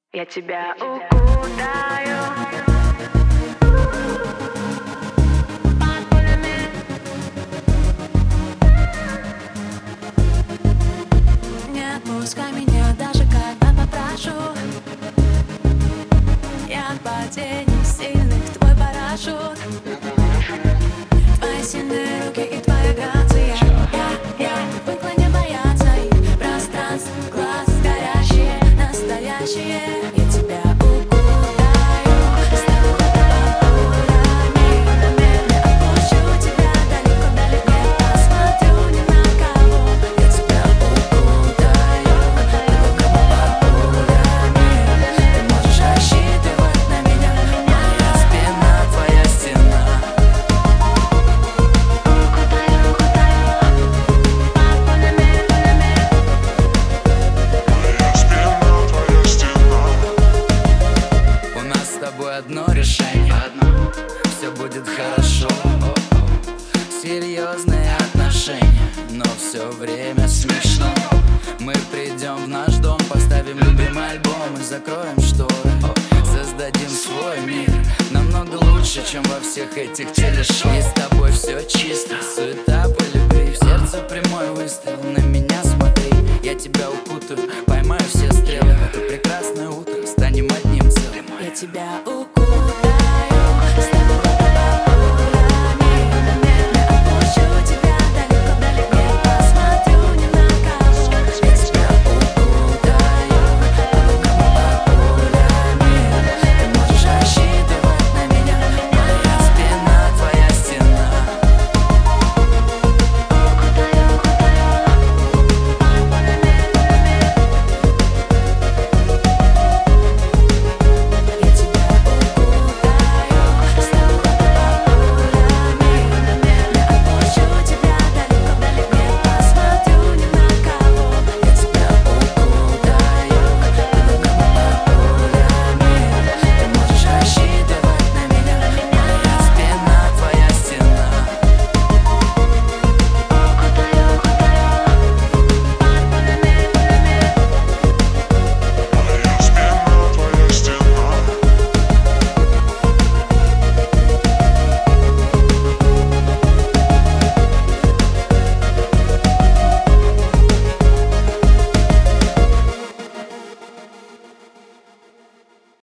Я тебя укутаю. Не отпускай меня, даже когда попрошу. Я от падений сильных твой парашют. Твои сильные руки и твоя грация. Я привыкла не бояться их пространств, глаз горящие, настоящие. Я тебя укутаю, стану бабулями. Намеренно отпущу тебя далеко-далеко. Не посмотрю ни на кого. Я тебя укутаю, бабулями. Ты можешь рассчитывать на меня. Моя спина, твоя стена. Одно решение, все будет хорошо. Серьезные отношения, но все время смешно. Мы придем в наш дом, поставим любимый альбом и закроем шторы. Создадим свой мир, намного лучше, чем во всех этих телешоу. И с тобой все чисто, суета по любви. В сердце прямой выстрел, на меня смотри. Я тебя укутаю, поймаю все стрелы. В это прекрасное утро станем одним целым. Я тебя